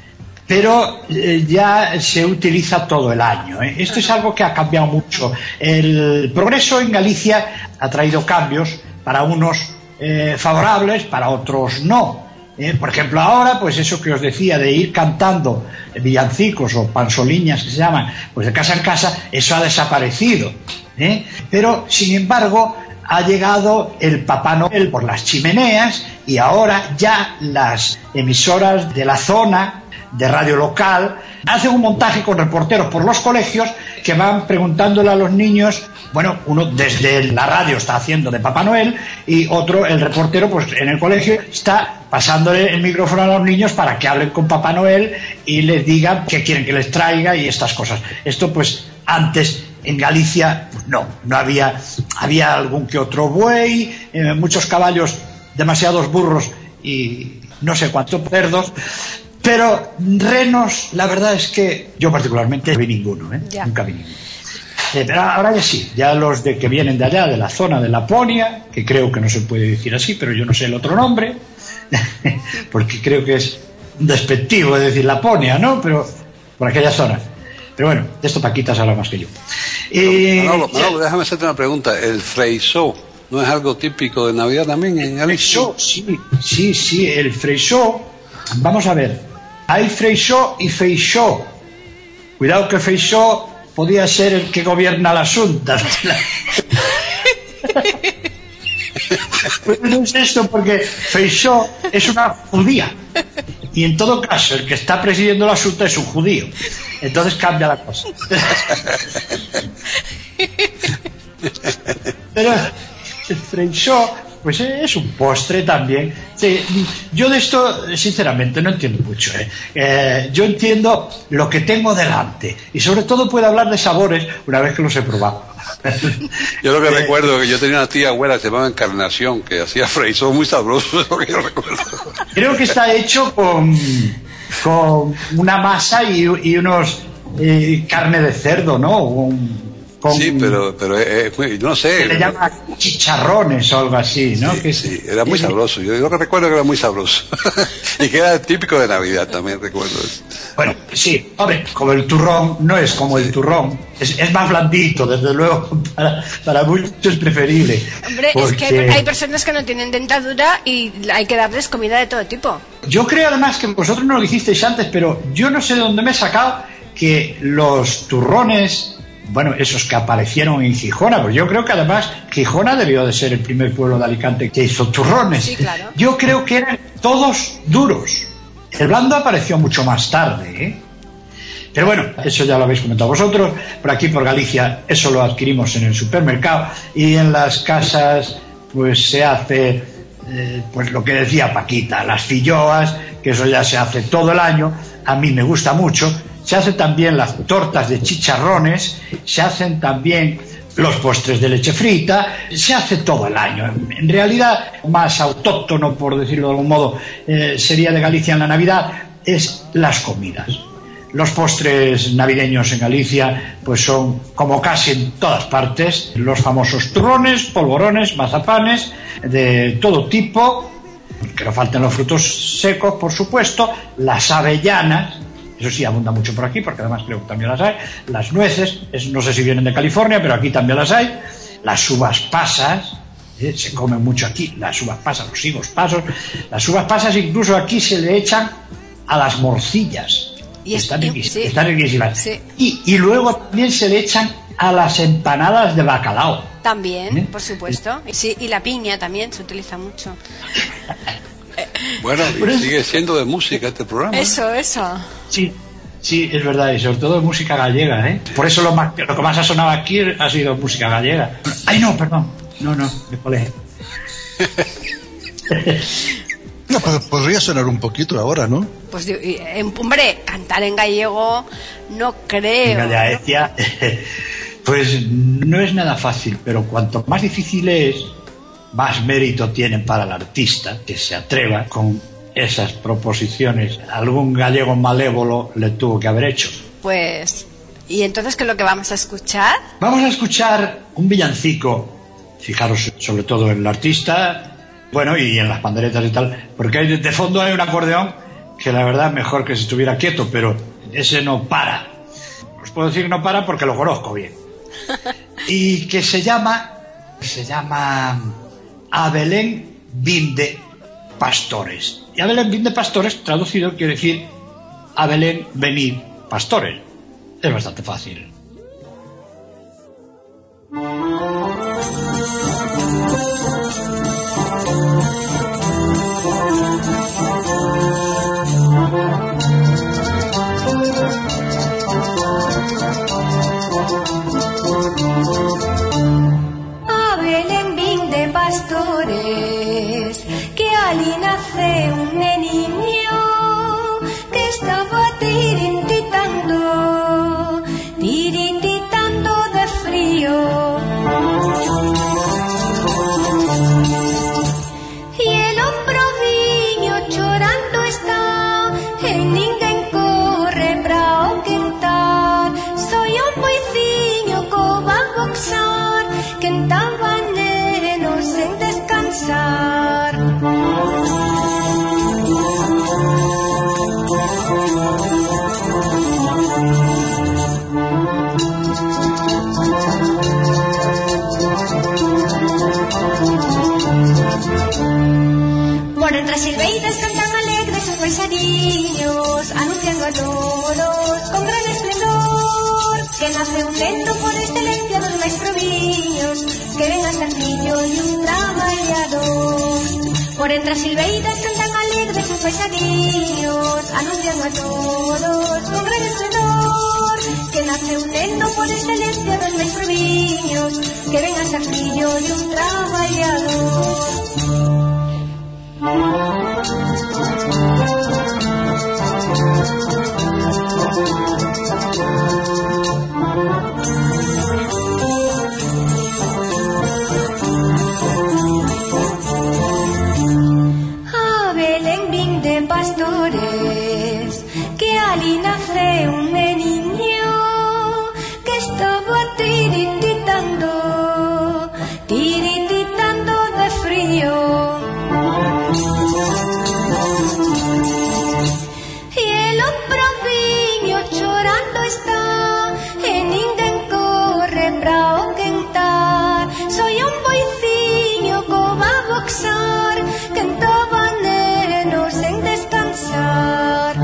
pero ya se utiliza todo el año, ¿eh? Esto es algo que ha cambiado mucho. El progreso en Galicia ha traído cambios, para unos favorables, para otros no. Por ejemplo, ahora, pues eso que os decía de ir cantando villancicos o pansoliñas que se llaman, pues de casa en casa, eso ha desaparecido, pero sin embargo ha llegado el Papá Noel por las chimeneas, y ahora ya las emisoras de la zona de radio local hacen un montaje con reporteros por los colegios que van preguntándole a los niños. Bueno, uno desde la radio está haciendo de Papá Noel y otro, el reportero, pues en el colegio está pasándole el micrófono a los niños para que hablen con Papá Noel y les digan qué quieren que les traiga y estas cosas. Esto pues antes en Galicia pues no había algún que otro buey, muchos caballos, demasiados burros y no sé cuántos cerdos. Pero renos, la verdad es que yo particularmente no vi ninguno, nunca vi ninguno. Pero ahora ya sí, ya los que vienen de allá, de la zona de Laponia, que creo que no se puede decir así, pero yo no sé el otro nombre, porque creo que es despectivo decir Laponia, ¿no? Pero por aquella zona. Pero bueno, de esto Paquita sabe más que yo. Manolo, déjame hacerte una pregunta. ¿El freisó no es algo típico de Navidad también en Galicia? Sí, el freisó. Vamos a ver. Hay freisó y feixó. Cuidado que feixó podía ser el que gobierna la Xunta. Pues no es esto, porque feixó es una judía. Y en todo caso, el que está presidiendo la Xunta es un judío. Entonces cambia la cosa. Pero el freisó pues es un postre también. Sí, yo de esto sinceramente no entiendo mucho, yo entiendo lo que tengo delante y sobre todo puedo hablar de sabores una vez que los he probado. Yo lo que recuerdo que yo tenía una tía abuela que se llamaba Encarnación, que hacía freisó muy sabroso, es lo que yo recuerdo. Creo que está hecho con una masa y unos carne de cerdo, ¿no? Sí, pero yo no sé. Se le llama chicharrones o algo así, ¿no? Sí, era muy sabroso. Yo recuerdo que era muy sabroso. Y que era típico de Navidad también, recuerdo eso. Bueno, sí, hombre, como el turrón, no es como el turrón. Es más blandito, desde luego, para muchos es preferible. Hombre, porque... es que hay personas que no tienen dentadura y hay que darles comida de todo tipo. Yo creo además que vosotros no lo dijisteis antes, pero yo no sé de dónde me he sacado que los turrones... Bueno, esos que aparecieron en Gijona, pues yo creo que además Gijona debió de ser el primer pueblo de Alicante que hizo turrones. Sí, claro. Yo creo que eran todos duros. El blando apareció mucho más tarde, Pero bueno, eso ya lo habéis comentado vosotros. Por aquí, por Galicia, eso lo adquirimos en el supermercado y en las casas pues se hace pues lo que decía Paquita, las filloas, que eso ya se hace todo el año. A mí me gusta mucho. Se hacen también las tortas de chicharrones, se hacen también los postres de leche frita, se hace todo el año. En realidad, más autóctono, por decirlo de algún modo, sería de Galicia en la Navidad, es las comidas. Los postres navideños en Galicia pues son, como casi en todas partes, los famosos turrones, polvorones, mazapanes, de todo tipo, que no falten los frutos secos, por supuesto, las avellanas, Eso sí, abunda mucho por aquí, porque además creo que también las hay. Las nueces, no sé si vienen de California, pero aquí también las hay. Las uvas pasas, se comen mucho aquí, las uvas pasas, los higos pasos. Las uvas pasas incluso aquí se le echan a las morcillas. Están riquísimas. Sí. Y luego también se le echan a las empanadas de bacalao. También, por supuesto. Sí, y la piña también se utiliza mucho. Bueno, y sigue siendo de música este programa. Eso. Sí, es verdad, y sobre todo música gallega, ¿eh? Por eso lo que más ha sonado aquí ha sido música gallega. ¡Ay, no, perdón! No, me colé. No, podría sonar un poquito ahora, ¿no? Pues, hombre, cantar en gallego no creo. En Galicia, pues no es nada fácil, pero cuanto más difícil es, más mérito tienen para el artista que se atreva con esas proposiciones. Algún gallego malévolo le tuvo que haber hecho. Pues, ¿y entonces qué es lo que vamos a escuchar? Vamos a escuchar un villancico. Fijaros sobre todo en el artista, bueno, y en las panderetas y tal, porque de fondo hay un acordeón que la verdad mejor que si estuviera quieto, pero ese no para. Os puedo decir no para porque lo conozco bien. Y que se llama A Belén vinde pastores. Y A Belén vinde pastores, traducido, quiere decir A Belén venid pastores. Es bastante fácil. A Belén vinde pastores, que allí nace un niño que estaba tirintitando de frío. Y el hombro viño llorando está, e ninguén corre pra o quentar. Soy un boiciño co va a boxar, quentaba nenos en descansar. Por entre silveiras cantan alegres os paisariños, anunciando a todos con gran esplendor que nace un lento por excelencia dos máis proviños, que ven a ser fillo de un traballador. Por entre silveiras cantan alegres os paisariños, anunciando a todos con gran esplendor que nace un lento por excelencia dos máis proviños, que ven a ser fillo de un traballador. A Belén vinde pastores, que allí nace un niño que estaba tirititando de frío. Y el hombro viño llorando está, e ninguén corre pra o quentar. Soy un boiciño co va a boxar, quentaba nenos en descansar.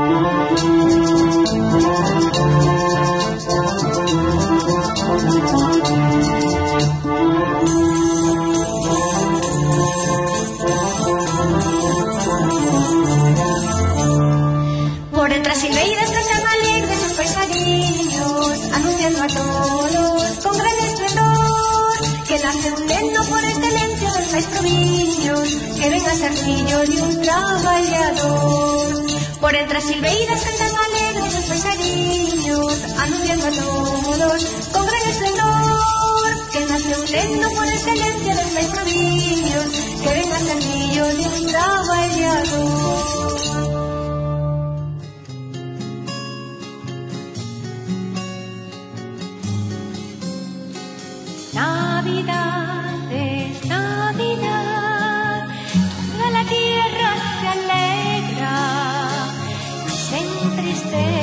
Por entre as silveiras cantan alegres os paisariños, anunciando a todos con gran esplendor que nace un neno por excelencia dos máis proviños, que ven a ser fillo de un traballador. Por entre as silveiras cantan alegres os paisariños, anunciando a todos con gran esplendor que nace un neno por excelencia dos máis proviños, que ven a ser fillo de un traballador. Navidad es Navidad, toda la tierra se alegra, y se entristece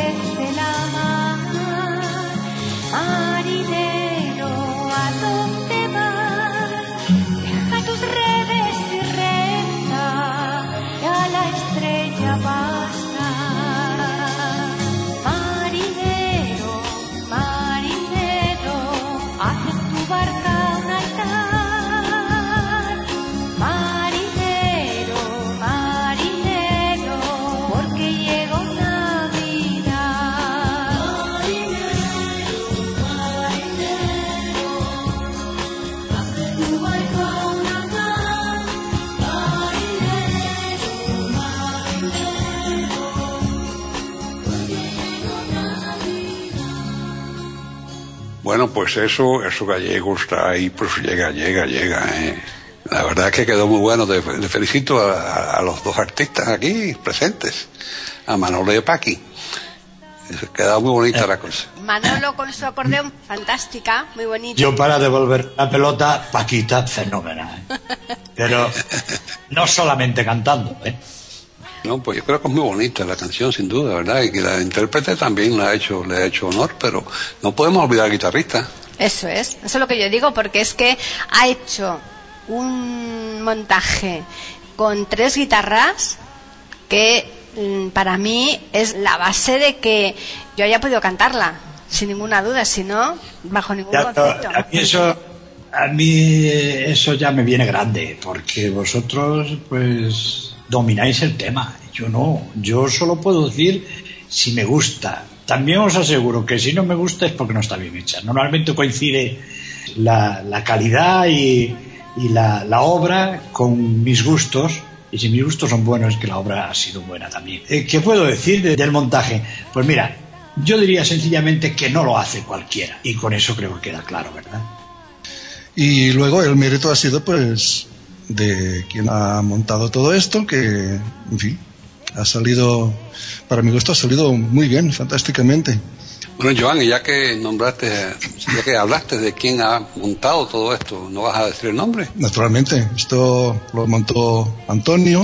Bueno, pues eso gallego está ahí, pues llega. La verdad es que quedó muy bueno. Le felicito a los dos artistas aquí presentes, a Manolo y a Paqui. Quedó muy bonita la cosa. Manolo con su acordeón, fantástica, muy bonita. Yo para devolver la pelota, Paquita, fenómena. Pero no solamente cantando, ¿eh? No, pues yo creo que es muy bonita la canción, sin duda, ¿verdad? Y que la intérprete también le ha hecho honor, pero no podemos olvidar al guitarrista. Eso es lo que yo digo, porque es que ha hecho un montaje con 3 guitarras que para mí es la base de que yo haya podido cantarla, sin ninguna duda, si no, bajo ningún concepto. A mí eso ya me viene grande, porque vosotros pues domináis el tema, yo no. Yo solo puedo decir si me gusta. También os aseguro que si no me gusta es porque no está bien hecha. Normalmente coincide la calidad y la obra con mis gustos, y si mis gustos son buenos es que la obra ha sido buena también. ¿Qué puedo decir del montaje? Pues mira, yo diría sencillamente que no lo hace cualquiera, y con eso creo que queda claro, ¿verdad? Y luego el mérito ha sido pues de quien ha montado todo esto, que en fin, ha salido, para mi gusto ha salido muy bien, fantásticamente. Bueno, Joan, y ya que hablaste de quién ha montado todo esto, ¿no vas a decir el nombre? Naturalmente, esto lo montó Antonio,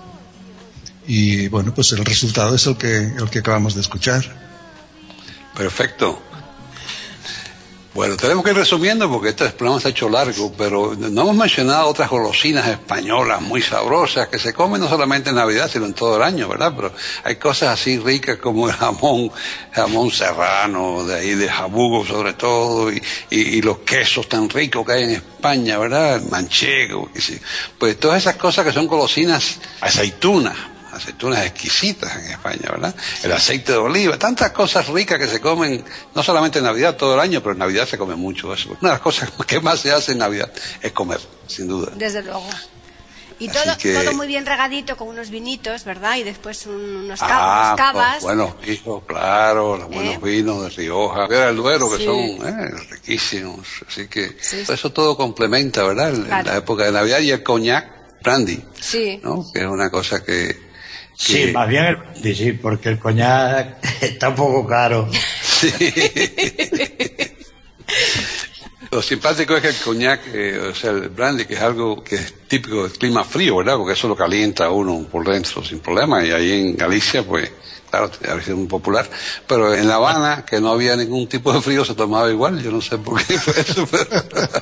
y bueno, pues el resultado es el que acabamos de escuchar. Perfecto. Bueno, tenemos que ir resumiendo porque este programa se ha hecho largo, pero no hemos mencionado otras golosinas españolas muy sabrosas que se comen no solamente en Navidad, sino en todo el año, ¿verdad? Pero hay cosas así ricas como el jamón serrano, de ahí de Jabugo sobre todo, y los quesos tan ricos que hay en España, ¿verdad? El manchego, pues todas esas cosas que son golosinas, aceitunas exquisitas en España, ¿verdad? El aceite de oliva, tantas cosas ricas que se comen, no solamente en Navidad, todo el año, pero en Navidad se come mucho eso. Una de las cosas que más se hace en Navidad es comer, sin duda. Desde luego. Y todo muy bien regadito con unos vinitos, ¿verdad? Y después unos cavas. Buenos vinos, claro, los buenos vinos de Rioja, del Duero, que son riquísimos. Así que eso todo complementa, ¿verdad? En la época de Navidad. Y el coñac, brandy, ¿no? Que es una cosa que... Sí, más bien el brandy, sí, porque el coñac está un poco caro. Sí. Lo simpático es que el coñac, o sea, el brandy, que es algo que es típico del clima frío, ¿verdad? Porque eso lo calienta a uno por dentro sin problema. Y ahí en Galicia, pues, claro, ha sido muy popular. Pero en La Habana, que no había ningún tipo de frío, se tomaba igual. Yo no sé por qué fue eso, pero...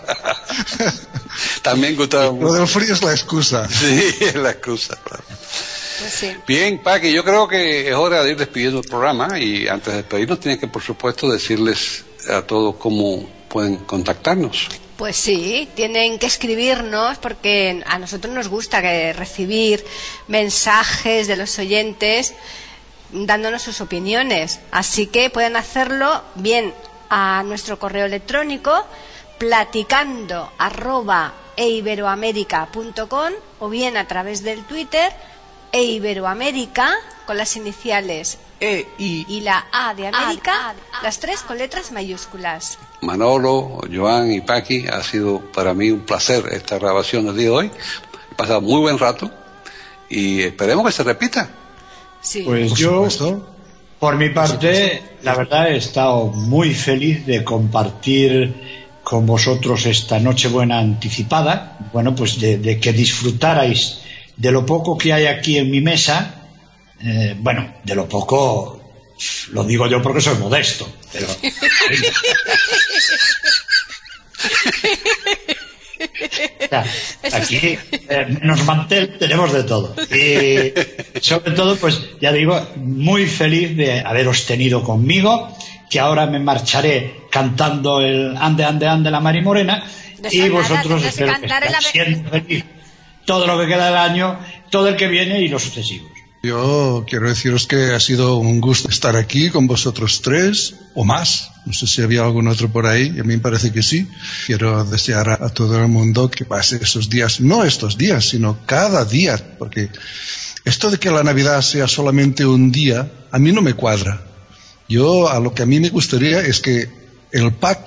También gustaba mucho. Lo del frío es la excusa. Sí, es la excusa, claro. Pues sí. Bien, Paqui, yo creo que es hora de ir despidiendo el programa, y antes de despedirnos tienes que, por supuesto, decirles a todos cómo pueden contactarnos. Pues sí, tienen que escribirnos, porque a nosotros nos gusta recibir mensajes de los oyentes dándonos sus opiniones, así que pueden hacerlo bien a nuestro correo electrónico platicando@eiberoamerica.com, o bien a través del Twitter eiberoamerica con las iniciales E, I y la A de América, las 3 con letras mayúsculas. Manolo, Joan y Paqui, ha sido para mí un placer esta grabación del día de hoy. He pasado muy buen rato y esperemos que se repita. Sí. Pues yo, por mi parte, la verdad he estado muy feliz de compartir con vosotros esta Nochebuena anticipada. Bueno, pues de que disfrutarais de lo poco que hay aquí en mi mesa. Bueno, de lo poco lo digo yo porque soy modesto, pero aquí menos mantel tenemos de todo, y sobre todo, pues ya digo, muy feliz de haberos tenido conmigo, que ahora me marcharé cantando el Ande, ande, ande la Mari Morena, y vosotros espero que estéis siendo feliz todo lo que queda del año, todo el que viene y los sucesivos. Yo quiero deciros que ha sido un gusto estar aquí con vosotros 3 o más. No sé si había algún otro por ahí, y a mí me parece que sí. Quiero desear a todo el mundo que pase esos días, no estos días, sino cada día, porque esto de que la Navidad sea solamente un día, a mí no me cuadra. A lo que a mí me gustaría es que el pack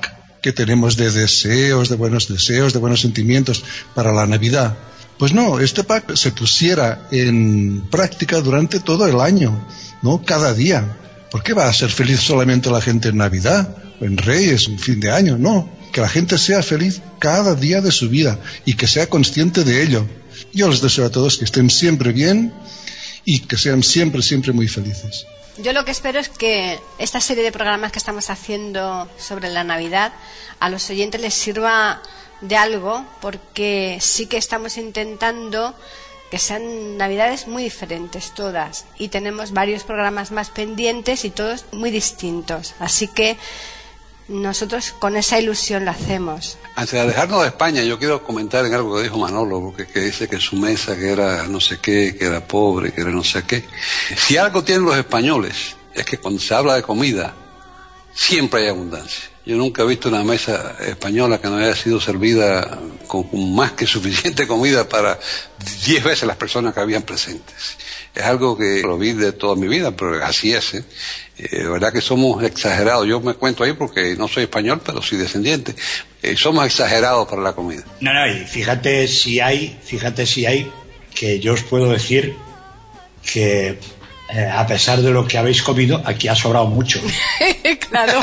que tenemos de deseos, de buenos sentimientos para la Navidad. Pues no, este pack se pusiera en práctica durante todo el año, ¿no? Cada día. ¿Por qué va a ser feliz solamente la gente en Navidad, o en Reyes, en fin de año? No, que la gente sea feliz cada día de su vida y que sea consciente de ello. Yo les deseo a todos que estén siempre bien y que sean siempre, siempre muy felices. Yo lo que espero es que esta serie de programas que estamos haciendo sobre la Navidad a los oyentes les sirva de algo, porque sí que estamos intentando que sean Navidades muy diferentes todas, y tenemos varios programas más pendientes y todos muy distintos, así que nosotros con esa ilusión lo hacemos. Antes de alejarnos de España, yo quiero comentar en algo que dijo Manolo, porque que dice que su mesa que era no sé qué, que era pobre, que era no sé qué. Si algo tienen los españoles es que cuando se habla de comida siempre hay abundancia. Yo nunca he visto una mesa española que no haya sido servida con más que suficiente comida para 10 veces las personas que habían presentes. Es algo que lo vi de toda mi vida, pero así es, ¿eh? De verdad que somos exagerados. Yo me cuento ahí porque no soy español, pero soy descendiente. Somos exagerados para la comida. No, y fíjate si hay, que yo os puedo decir que a pesar de lo que habéis comido, aquí ha sobrado mucho. Claro.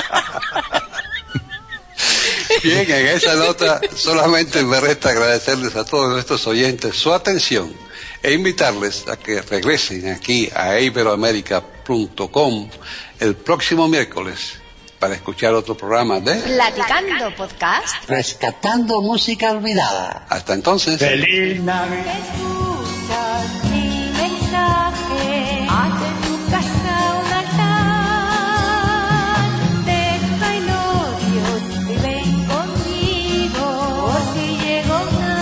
Bien, en esa nota solamente me resta agradecerles a todos nuestros oyentes su atención e invitarles a que regresen aquí a iberoamerica.com el próximo miércoles para escuchar otro programa de Platicando Podcast, rescatando música olvidada. Hasta entonces. ¡Feliz Navidad! Escuchas mi mensaje, haz en tu casa un altar, deja el odio y ven conmigo, porque llegó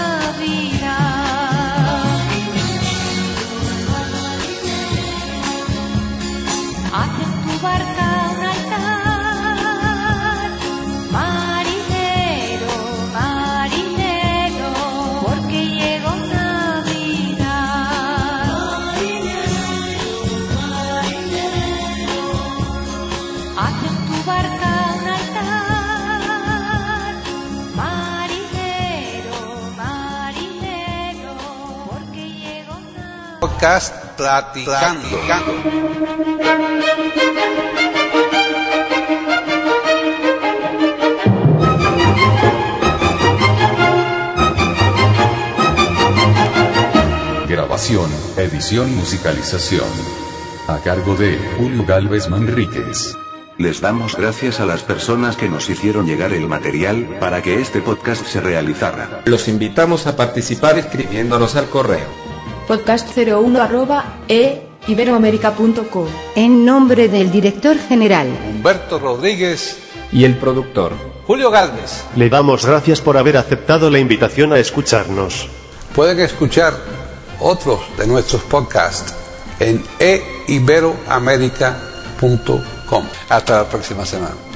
Navidad. Haz en tu barca un altar, marinero, marinero, porque llegó Navidad. Haz en tu barca un altar, marinero, marinero, porque llegó Navidad. Podcast Platicando. Grabación, edición, musicalización. A cargo de Julio Gálvez Manríquez. Les damos gracias a las personas que nos hicieron llegar el material para que este podcast se realizara. Los invitamos a participar escribiéndonos al correo podcast01@iberoamerica.com. En nombre del director general Humberto Rodríguez y el productor Julio Gálvez, le damos gracias por haber aceptado la invitación a escucharnos. pueden escuchar otros de nuestros podcasts en iberoamerica.com. Hasta la próxima semana.